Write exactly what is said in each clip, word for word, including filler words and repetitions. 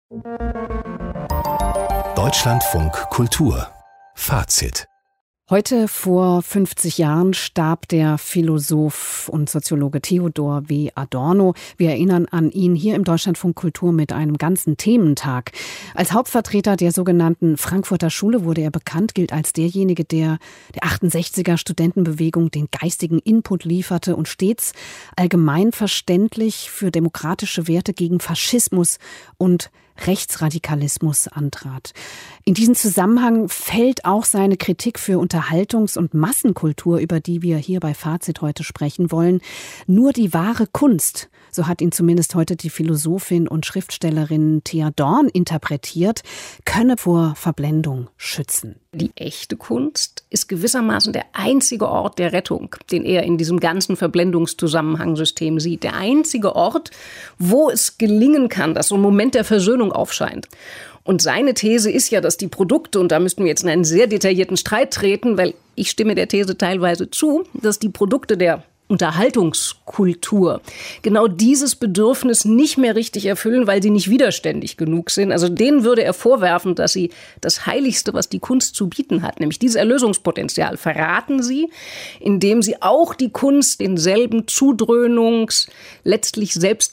Deutschlandfunk Kultur Fazit. Heute vor fünfzig Jahren starb der Philosoph und Soziologe Theodor W. Adorno. Wir erinnern an ihn hier im Deutschlandfunk Kultur mit einem ganzen Thementag. Als Hauptvertreter der sogenannten Frankfurter Schule wurde er bekannt, gilt als derjenige, der der achtundsechziger Studentenbewegung den geistigen Input lieferte und stets allgemeinverständlich für demokratische Werte gegen Faschismus und Rechtsradikalismus antrat. In diesem Zusammenhang fällt auch seine Kritik für Unterhaltungs- und Massenkultur, über die wir hier bei Fazit heute sprechen wollen. Nur die wahre Kunst, so hat ihn zumindest heute die Philosophin und Schriftstellerin Thea Dorn interpretiert, könne vor Verblendung schützen. Die echte Kunst ist gewissermaßen der einzige Ort der Rettung, den er in diesem ganzen Verblendungszusammenhangsystem sieht. Der einzige Ort, wo es gelingen kann, dass so ein Moment der Versöhnung aufscheint. Und seine These ist ja, dass die Produkte, und da müssten wir jetzt in einen sehr detaillierten Streit treten, weil ich stimme der These teilweise zu, dass die Produkte der Unterhaltungskultur genau dieses Bedürfnis nicht mehr richtig erfüllen, weil sie nicht widerständig genug sind. Also denen würde er vorwerfen, dass sie das Heiligste, was die Kunst zu bieten hat, nämlich dieses Erlösungspotenzial, verraten sie, indem sie auch die Kunst denselben Zudröhnungs-, letztlich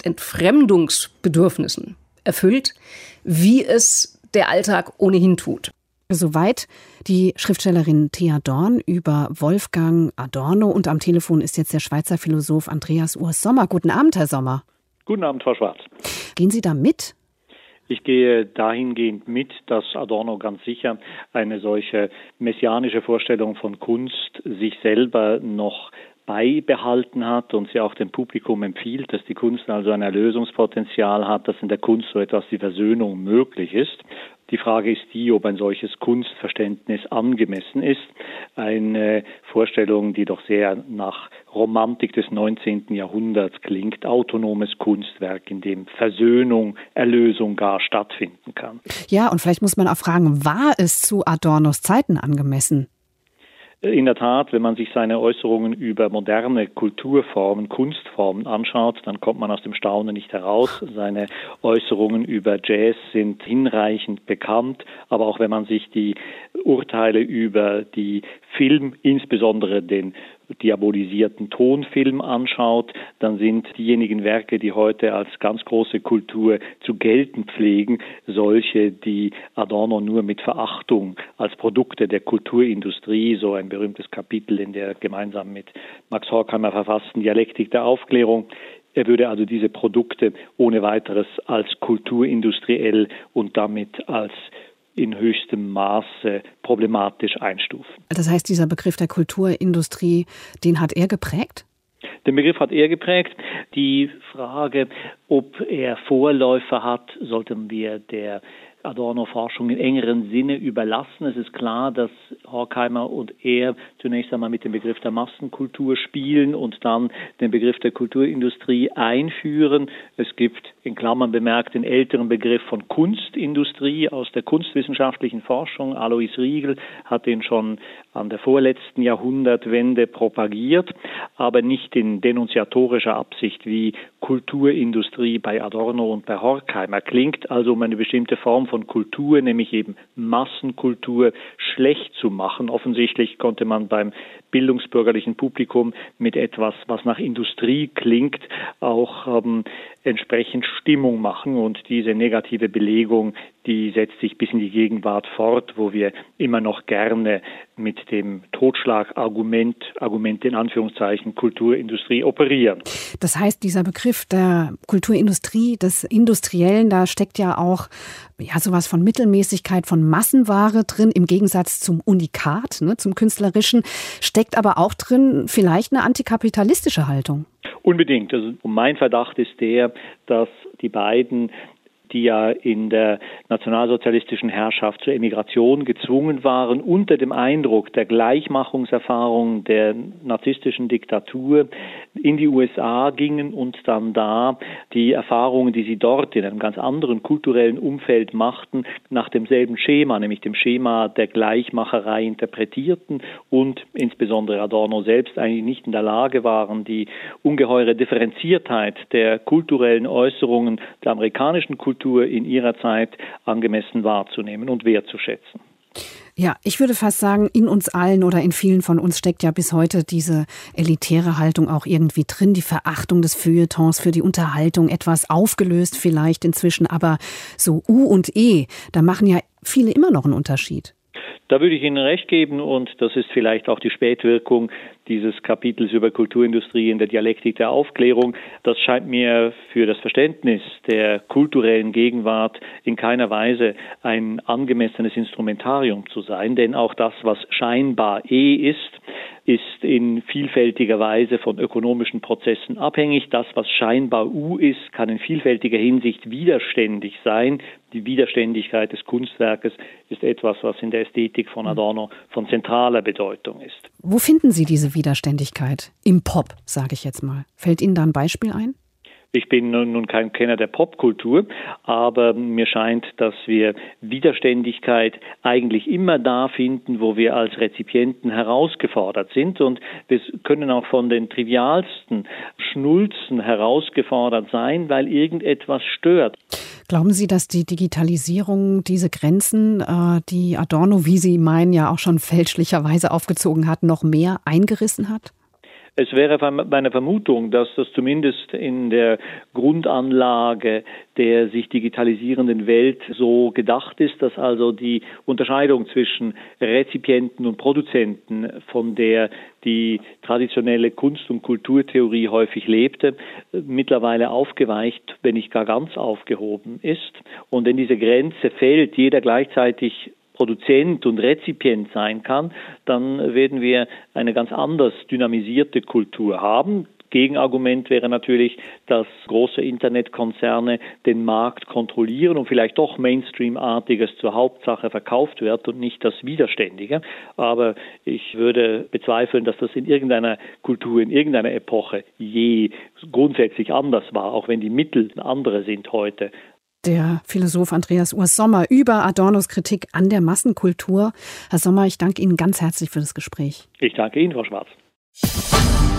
Selbstentfremdungsbedürfnissen erfüllt, wie es der Alltag ohnehin tut. Soweit die Schriftstellerin Thea Dorn über Wolfgang Adorno. Und am Telefon ist jetzt der Schweizer Philosoph Andreas Urs Sommer. Guten Abend, Herr Sommer. Guten Abend, Frau Schwarz. Gehen Sie da mit? Ich gehe dahingehend mit, dass Adorno ganz sicher eine solche messianische Vorstellung von Kunst sich selber noch beibehalten hat und sie auch dem Publikum empfiehlt, dass die Kunst also ein Erlösungspotenzial hat, dass in der Kunst so etwas wie Versöhnung möglich ist. Die Frage ist die, ob ein solches Kunstverständnis angemessen ist. Eine Vorstellung, die doch sehr nach Romantik des neunzehnten Jahrhunderts klingt, autonomes Kunstwerk, in dem Versöhnung, Erlösung gar stattfinden kann. Ja, und vielleicht muss man auch fragen, war es zu Adornos Zeiten angemessen? In der Tat, wenn man sich seine Äußerungen über moderne Kulturformen, Kunstformen anschaut, dann kommt man aus dem Staunen nicht heraus. Seine Äußerungen über Jazz sind hinreichend bekannt, aber auch wenn man sich die Urteile über die Film, insbesondere den diabolisierten Tonfilm anschaut, dann sind diejenigen Werke, die heute als ganz große Kultur zu gelten pflegen, solche, die Adorno nur mit Verachtung als Produkte der Kulturindustrie, so ein berühmtes Kapitel in der gemeinsam mit Max Horkheimer verfassten Dialektik der Aufklärung. Er würde also diese Produkte ohne weiteres als kulturindustriell und damit als in höchstem Maße problematisch einstufen. Das heißt, dieser Begriff der Kulturindustrie, den hat er geprägt? Den Begriff hat er geprägt. Die Frage, ob er Vorläufer hat, sollten wir der Adorno-Forschung im engeren Sinne überlassen. Es ist klar, dass Horkheimer und er zunächst einmal mit dem Begriff der Massenkultur spielen und dann den Begriff der Kulturindustrie einführen. Es gibt in Klammern bemerkt den älteren Begriff von Kunstindustrie aus der kunstwissenschaftlichen Forschung. Alois Riegel hat den schon an der vorletzten Jahrhundertwende propagiert, aber nicht in denunziatorischer Absicht wie Kulturindustrie bei Adorno und bei Horkheimer. Klingt also um eine bestimmte Form von Kultur, nämlich eben Massenkultur, schlecht zu machen. Offensichtlich konnte man beim bildungsbürgerlichen Publikum mit etwas, was nach Industrie klingt, auch ähm, entsprechend Stimmung machen. Und diese negative Belegung, die setzt sich bis in die Gegenwart fort, wo wir immer noch gerne mit dem Totschlagargument, Argument in Anführungszeichen, Kulturindustrie operieren. Das heißt, dieser Begriff der Kulturindustrie, des Industriellen, da steckt ja auch ja sowas von Mittelmäßigkeit, von Massenware drin, im Gegensatz zum Unikat, ne, zum Künstlerischen, steckt aber auch drin vielleicht eine antikapitalistische Haltung. Unbedingt. Also mein Verdacht ist der, dass die beiden, die ja in der nationalsozialistischen Herrschaft zur Emigration gezwungen waren, unter dem Eindruck der Gleichmachungserfahrung der narzisstischen Diktatur in die U S A gingen und dann da die Erfahrungen, die sie dort in einem ganz anderen kulturellen Umfeld machten, nach demselben Schema, nämlich dem Schema der Gleichmacherei interpretierten und insbesondere Adorno selbst eigentlich nicht in der Lage waren, die ungeheure Differenziertheit der kulturellen Äußerungen der amerikanischen Kultur Kultur in ihrer Zeit angemessen wahrzunehmen und wertzuschätzen. Ja, ich würde fast sagen, in uns allen oder in vielen von uns steckt ja bis heute diese elitäre Haltung auch irgendwie drin, die Verachtung des Feuilletons für die Unterhaltung, etwas aufgelöst vielleicht inzwischen, aber so U und E, da machen ja viele immer noch einen Unterschied. Da würde ich Ihnen recht geben und das ist vielleicht auch die Spätwirkung dieses Kapitels über Kulturindustrie in der Dialektik der Aufklärung. Das scheint mir für das Verständnis der kulturellen Gegenwart in keiner Weise ein angemessenes Instrumentarium zu sein, denn auch das, was scheinbar E ist, ist in vielfältiger Weise von ökonomischen Prozessen abhängig. Das, was scheinbar U ist, kann in vielfältiger Hinsicht widerständig sein. Die Widerständigkeit des Kunstwerkes ist etwas, was in der Ästhetik von Adorno von zentraler Bedeutung ist. Wo finden Sie diese Widerständigkeit? Im Pop, sage ich jetzt mal. Fällt Ihnen da ein Beispiel ein? Ich bin nun kein Kenner der Popkultur, aber mir scheint, dass wir Widerständigkeit eigentlich immer da finden, wo wir als Rezipienten herausgefordert sind. Und wir können auch von den trivialsten Schnulzen herausgefordert sein, weil irgendetwas stört. Glauben Sie, dass die Digitalisierung diese Grenzen, äh, die Adorno, wie Sie meinen, ja auch schon fälschlicherweise aufgezogen hat, noch mehr eingerissen hat? Es wäre meine Vermutung, dass das zumindest in der Grundanlage der sich digitalisierenden Welt so gedacht ist, dass also die Unterscheidung zwischen Rezipienten und Produzenten, von der die traditionelle Kunst- und Kulturtheorie häufig lebte, mittlerweile aufgeweicht, wenn nicht gar ganz aufgehoben ist. Und wenn diese Grenze fällt, jeder gleichzeitig Produzent und Rezipient sein kann, dann werden wir eine ganz anders dynamisierte Kultur haben. Gegenargument wäre natürlich, dass große Internetkonzerne den Markt kontrollieren und vielleicht doch Mainstream-artiges zur Hauptsache verkauft wird und nicht das Widerständige. Aber ich würde bezweifeln, dass das in irgendeiner Kultur, in irgendeiner Epoche je grundsätzlich anders war, auch wenn die Mittel andere sind heute. Der Philosoph Andreas Urs Sommer über Adornos Kritik an der Massenkultur. Herr Sommer, ich danke Ihnen ganz herzlich für das Gespräch. Ich danke Ihnen, Frau Schwarz.